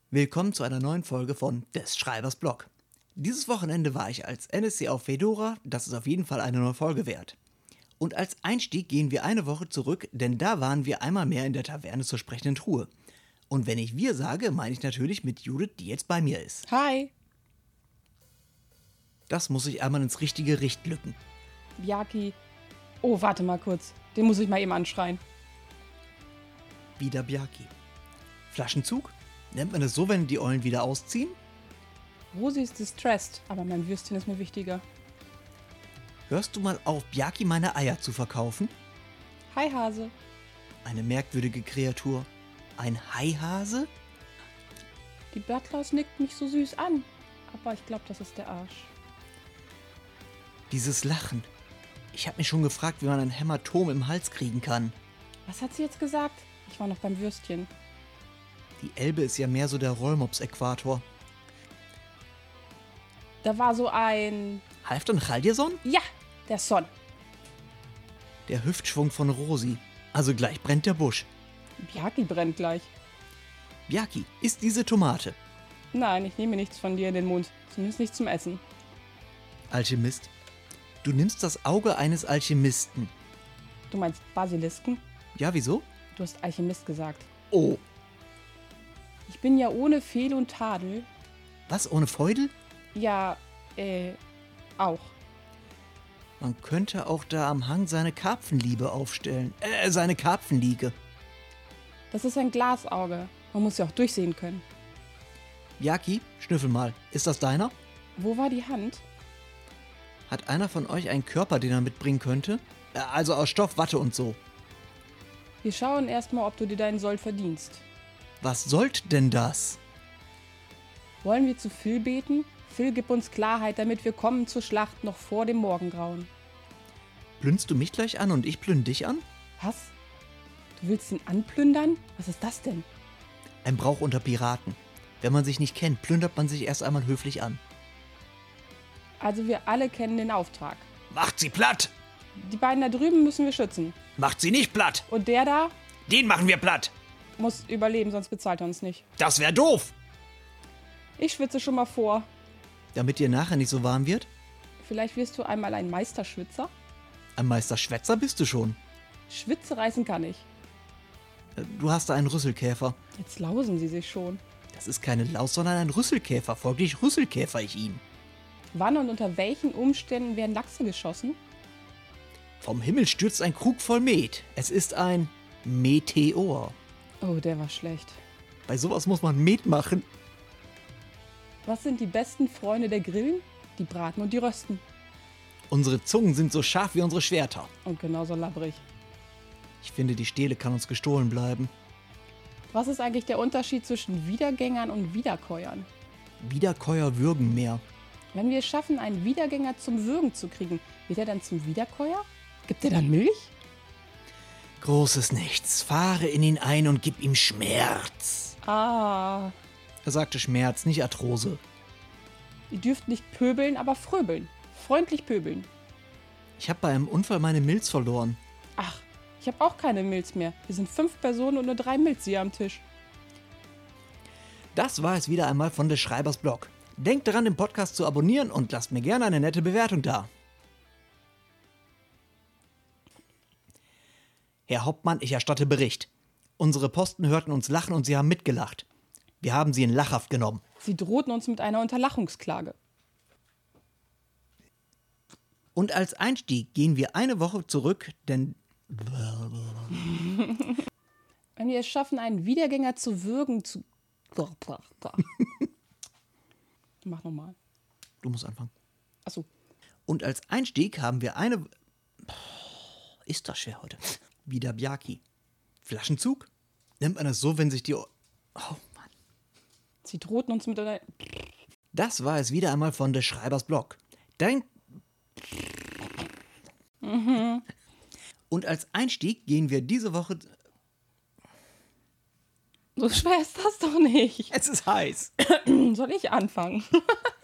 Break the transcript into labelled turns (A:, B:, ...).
A: Willkommen zu einer neuen Folge von des Schreibers Blog. Dieses Wochenende war ich als NSC auf Fedora, das ist auf jeden Fall eine neue Folge wert. Und als Einstieg gehen wir eine Woche zurück, denn da waren wir einmal mehr in der Taverne zur sprechenden Truhe. Und wenn ich wir sage, meine ich natürlich mit Judith, die jetzt bei mir ist.
B: Hi.
A: Das muss ich einmal ins richtige Licht lücken.
B: Bjarki. Oh, warte mal kurz. Den muss ich mal eben anschreien.
A: Wieder Bjarki. Flaschenzug? Nennt man es so, wenn die Eulen wieder ausziehen?
B: Rosi ist distressed, aber mein Würstchen ist mir wichtiger.
A: Hörst du mal auf, Bjarki meine Eier zu verkaufen?
B: Hi, Hase.
A: Eine merkwürdige Kreatur. Ein Haihase?
B: Die Butlers nickt mich so süß an. Aber ich glaube, das ist der Arsch.
A: Dieses Lachen. Ich habe mich schon gefragt, wie man ein Hämatom im Hals kriegen kann.
B: Was hat sie jetzt gesagt? Ich war noch beim Würstchen.
A: Die Elbe ist ja mehr so der Rollmops-Äquator.
B: Da war so ein...
A: Halfdan Chaldirson?
B: Ja, der Son.
A: Der Hüftschwung von Rosi. Also gleich brennt der Busch.
B: Bjarki brennt gleich.
A: Bjarki, isst diese Tomate.
B: Nein, ich nehme nichts von dir in den Mund. Zumindest nicht zum Essen.
A: Alchemist. Du nimmst das Auge eines Alchemisten.
B: Du meinst Basilisken?
A: Ja, wieso?
B: Du hast Alchemist gesagt.
A: Oh.
B: Ich bin ja ohne Fehl und Tadel.
A: Was, ohne Feudel?
B: Ja, auch.
A: Man könnte auch da am Hang seine Karpfenliebe aufstellen. Seine Karpfenliege.
B: Das ist ein Glasauge. Man muss ja auch durchsehen können.
A: Bjarki, schnüffel mal. Ist das deiner?
B: Wo war die Hand?
A: Hat einer von euch einen Körper, den er mitbringen könnte? Also aus Stoff, Watte und so.
B: Wir schauen erstmal, ob du dir deinen Sold verdienst.
A: Was sollt denn das?
B: Wollen wir zu Phil beten? Phil, gib uns Klarheit, damit wir kommen zur Schlacht noch vor dem Morgengrauen.
A: Plünst du mich gleich an und ich plünd dich an?
B: Was? Du willst ihn anplündern? Was ist das denn?
A: Ein Brauch unter Piraten. Wenn man sich nicht kennt, plündert man sich erst einmal höflich an.
B: Also wir alle kennen den Auftrag.
A: Macht sie platt!
B: Die beiden da drüben müssen wir schützen.
A: Macht sie nicht platt!
B: Und der da
A: Den machen wir platt!
B: muss überleben, sonst bezahlt er uns nicht.
A: Das wär doof!
B: Ich schwitze schon mal vor.
A: Damit dir nachher nicht so warm wird?
B: Vielleicht wirst du einmal ein Meisterschwitzer?
A: Ein Meisterschwätzer bist du schon.
B: Schwitze reißen kann ich.
A: Du hast da einen Rüsselkäfer.
B: Jetzt lausen sie sich schon.
A: Das ist keine Laus, sondern ein Rüsselkäfer. Folglich rüsselkäfer ich ihn.
B: Wann und unter welchen Umständen werden Lachse geschossen?
A: Vom Himmel stürzt ein Krug voll Met. Es ist ein Meteor.
B: Oh, der war schlecht.
A: Bei sowas muss man Met machen.
B: Was sind die besten Freunde der Grillen? Die braten und die rösten.
A: Unsere Zungen sind so scharf wie unsere Schwerter.
B: Und genauso labbrig.
A: Ich finde, die Stele kann uns gestohlen bleiben.
B: Was ist eigentlich der Unterschied zwischen Wiedergängern und Wiederkäuern?
A: Wiederkäuer würgen mehr.
B: Wenn wir es schaffen, einen Wiedergänger zum Würgen zu kriegen, wird er dann zum Wiederkäuer? Gibt er dann Milch?
A: Großes Nichts. Fahre in ihn ein und gib ihm Schmerz.
B: Ah,
A: Er sagte Schmerz, nicht Arthrose.
B: ihr dürft nicht pöbeln, aber fröbeln. Freundlich pöbeln.
A: Ich habe bei einem Unfall meine Milz verloren.
B: Ach, ich habe auch keine Milz mehr. Wir sind 5 Personen und nur 3 Milz hier am Tisch.
A: Das war es wieder einmal von des Schreibers Blog. Denkt daran, den Podcast zu abonnieren und lasst mir gerne eine nette Bewertung da. Herr Hauptmann, ich erstatte Bericht. Unsere Posten hörten uns lachen und sie haben mitgelacht. Wir haben sie in Lachhaft genommen.
B: Sie drohten uns mit einer Unterlachungsklage.
A: Und als Einstieg gehen wir eine Woche zurück, denn...
B: Wenn wir es schaffen, einen Wiedergänger zu würgen, zu... Mach nochmal.
A: Du musst anfangen.
B: Achso.
A: Und als Einstieg haben wir eine... Ist das schwer heute. Wieder Bjarki. Flaschenzug? Nennt man das so, wenn sich die... Oh Mann.
B: Sie drohten uns mit einer...
A: Das war es wieder einmal von des Schreibers Blog. Und als Einstieg gehen wir diese Woche...
B: So schwer ist das doch nicht.
A: Es ist heiß.
B: Soll ich anfangen?